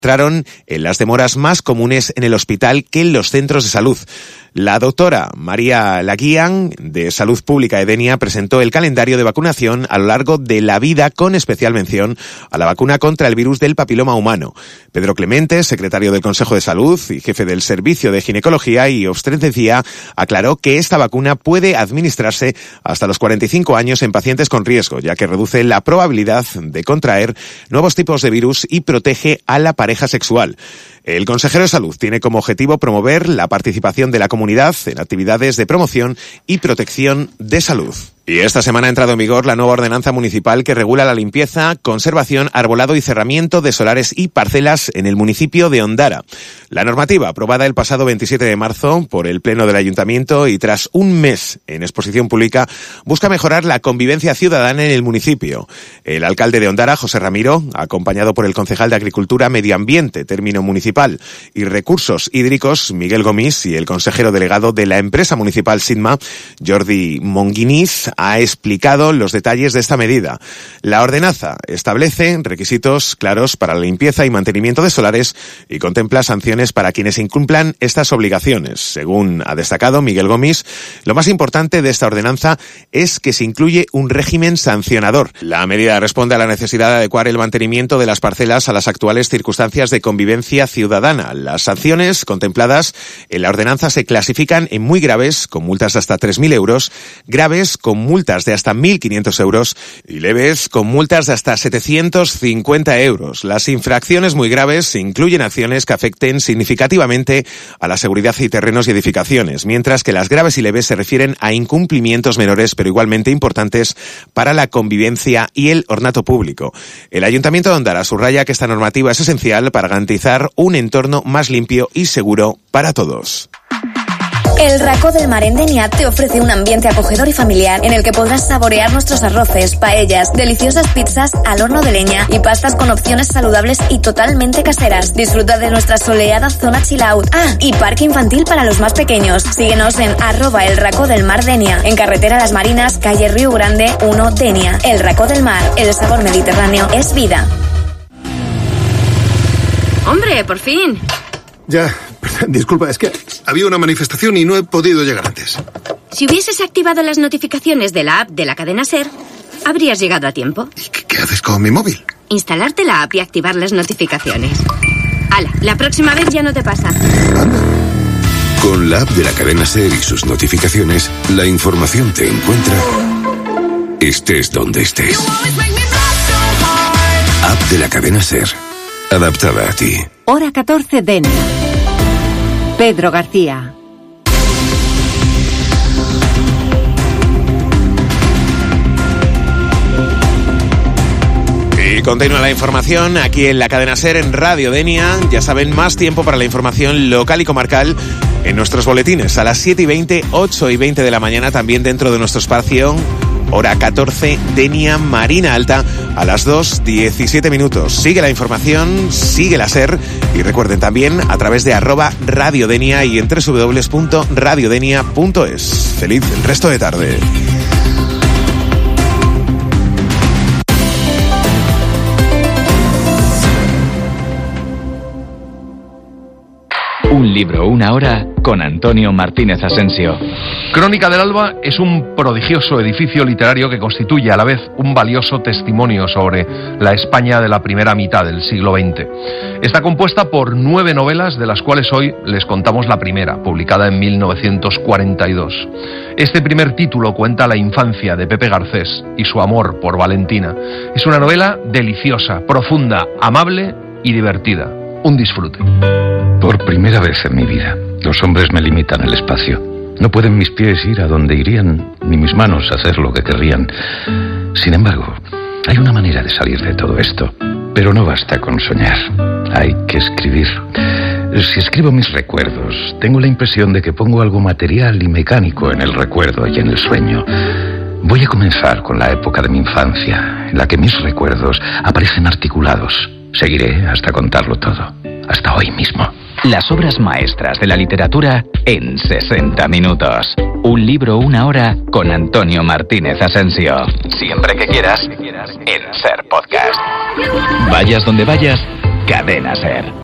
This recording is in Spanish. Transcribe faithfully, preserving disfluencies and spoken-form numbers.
entraron en las demoras más comunes en el hospital que en los centros de salud. La doctora María Laguían, de Salud Pública de Denia, presentó el calendario de vacunación a lo largo de la vida, con especial mención a la vacuna contra el virus del papiloma humano. Pedro Clemente, secretario del Consejo de Salud y jefe del Servicio de Ginecología y Obstetricia, aclaró que esta vacuna puede administrarse hasta los cuarenta y cinco años en pacientes con riesgo, ya que reduce la probabilidad de contraer nuevos tipos de virus y protege a la pareja sexual. El consejero de Salud tiene como objetivo promover la participación de la comunidad en actividades de promoción y protección de salud. Y esta semana ha entrado en vigor la nueva ordenanza municipal que regula la limpieza, conservación, arbolado y cerramiento de solares y parcelas en el municipio de Ondara. La normativa, aprobada el pasado veintisiete de marzo por el Pleno del Ayuntamiento y tras un mes en exposición pública, busca mejorar la convivencia ciudadana en el municipio. El alcalde de Ondara, José Ramiro, acompañado por el concejal de Agricultura, Medio Ambiente, Término Municipal y Recursos Hídricos, Miguel Gomis, y el consejero delegado de la empresa municipal Sidma, Jordi Monguinís, ha explicado los detalles de esta medida. La ordenanza establece requisitos claros para la limpieza y mantenimiento de solares y contempla sanciones para quienes incumplan estas obligaciones. Según ha destacado Miguel Gomis, lo más importante de esta ordenanza es que se incluye un régimen sancionador. La medida responde a la necesidad de adecuar el mantenimiento de las parcelas a las actuales circunstancias de convivencia ciudadana. Las sanciones contempladas en la ordenanza se clasifican en muy graves, con multas de hasta tres mil euros, graves, con multas de hasta mil quinientos euros y leves, con multas de hasta setecientos cincuenta euros. Las infracciones muy graves incluyen acciones que afecten significativamente a la seguridad y terrenos y edificaciones, mientras que las graves y leves se refieren a incumplimientos menores pero igualmente importantes para la convivencia y el ornato público. El Ayuntamiento de Ondara subraya que esta normativa es esencial para garantizar un entorno más limpio y seguro para todos. El Racó del Mar en Denia te ofrece un ambiente acogedor y familiar en el que podrás saborear nuestros arroces, paellas, deliciosas pizzas al horno de leña y pastas con opciones saludables y totalmente caseras. Disfruta de nuestra soleada zona chill out. Ah, y parque infantil para los más pequeños. Síguenos en arroba el Racó del Mar Denia, en carretera Las Marinas, calle Río Grande uno, Denia. El Racó del Mar, el sabor mediterráneo es vida. ¡Hombre, por fin! Ya, disculpa, es que había una manifestación y no he podido llegar antes. Si hubieses activado las notificaciones de la app de la cadena SER, habrías llegado a tiempo. ¿Y qué, qué haces con mi móvil? Instalarte la app y activar las notificaciones. ¡Hala! La próxima vez ya no te pasa. Anda. Con la app de la cadena SER y sus notificaciones, la información te encuentra estés donde estés. App de la cadena SER. Adaptada a ti. Hora catorce, Denia. Pedro García. Y continúa la información aquí en la cadena SER en Radio Denia. Ya saben, más tiempo para la información local y comarcal en nuestros boletines. A las siete y veinte, ocho y veinte de la mañana, también dentro de nuestro espacio Hora catorce, Denia Marina Alta, a las dos, diecisiete minutos. Sigue la información, sigue la SER, y recuerden también a través de arroba Radio Denia y en doble u doble u doble u punto radio denia punto es. Feliz el resto de tarde. Un libro, una hora, con Antonio Martínez Asensio. Crónica del Alba es un prodigioso edificio literario que constituye a la vez un valioso testimonio sobre la España de la primera mitad del siglo veinte. Está compuesta por nueve novelas, de las cuales hoy les contamos la primera, publicada en mil novecientos cuarenta y dos. Este primer título cuenta la infancia de Pepe Garcés y su amor por Valentina. Es una novela deliciosa, profunda, amable y divertida. Un disfrute. Por primera vez en mi vida, los hombres me limitan el espacio. No pueden mis pies ir a donde irían, ni mis manos hacer lo que querrían. Sin embargo, hay una manera de salir de todo esto. Pero no basta con soñar. Hay que escribir. Si escribo mis recuerdos, tengo la impresión de que pongo algo material y mecánico en el recuerdo y en el sueño. Voy a comenzar con la época de mi infancia, en la que mis recuerdos aparecen articulados. Seguiré hasta contarlo todo, hasta hoy mismo. Las obras maestras de la literatura en sesenta minutos. Un libro, una hora, con Antonio Martínez Asensio. Siempre que quieras, en SER Podcast. Vayas donde vayas, Cadena SER.